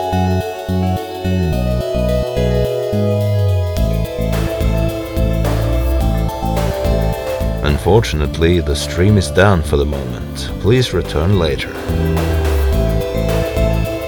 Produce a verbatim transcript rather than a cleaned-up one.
Unfortunately, the stream is down for the moment. Please return later.